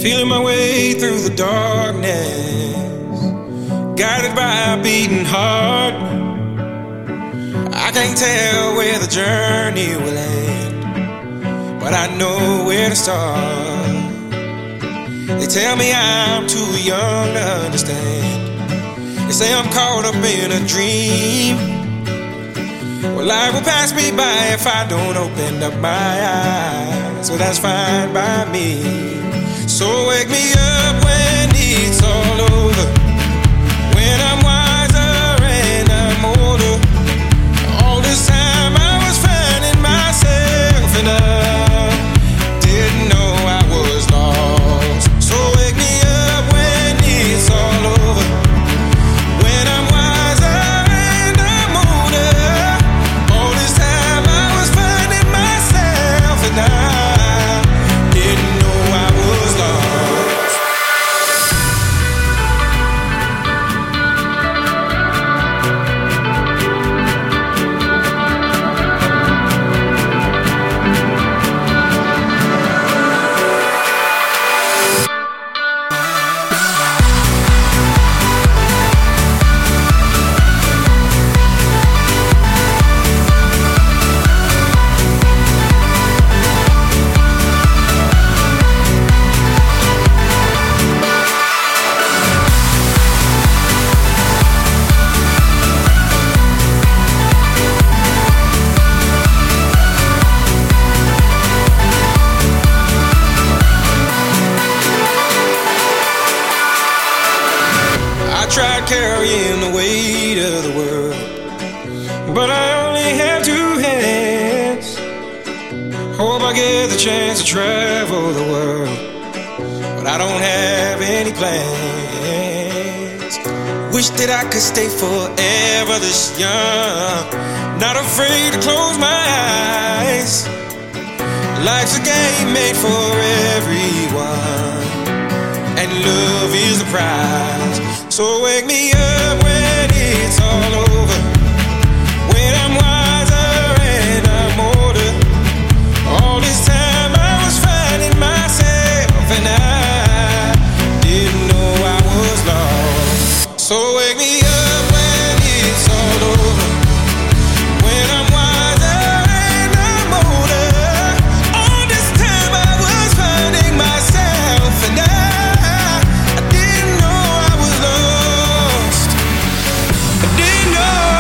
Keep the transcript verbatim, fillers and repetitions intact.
Feeling my way through the darkness, guided by a beating heart. I can't tell where the journey will end, but I know where to start. They tell me I'm too young to understand. They say I'm caught up in a dream. Well, life will pass me by if I don't open up my eyes. So that's fine by me. So wake me up when it's all over, when I'm wiser and I'm older. All this time I was finding myself and I didn't know I was lost. So wake me up when it's all over, when I'm wiser and I'm older. All this time I was finding myself and I didn't know I was lost. Tried carrying the weight of the world, but I only have two hands. Hope I get the chance to travel the world, but I don't have any plans. Wish that I could stay forever this young, not afraid to close my eyes. Life's a game made for everyone, and love is the prize. So wake me up when it's all over, when I'm wiser and I'm older. All this time I was finding myself and I didn't know I was lost. So wake me up when it's all over, when I'm wiser and I'm older. All this time I was finding myself and I I didn't know I